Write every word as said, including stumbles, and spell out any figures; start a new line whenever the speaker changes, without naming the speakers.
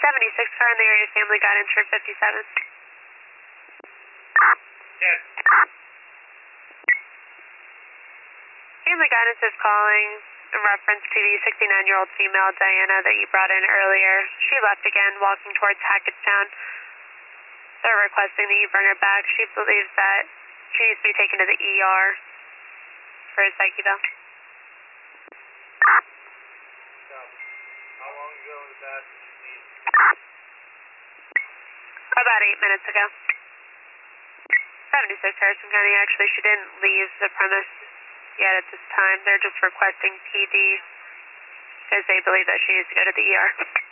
seventy-six car in the area, family guidance for fifty-seven.
Yes.
Family guidance is calling in reference to the sixty-nine-year-old female, Diana, that you brought in earlier. She left again, walking towards Hackettstown. They're requesting that you bring her back. She believes that she needs to be taken to the E R for a psych eval.
How long ago was that?
About eight minutes ago. seventy-six Harrison County, actually, she didn't leave the premise yet at this time. They're just requesting P D because they believe that she needs to go to the E R.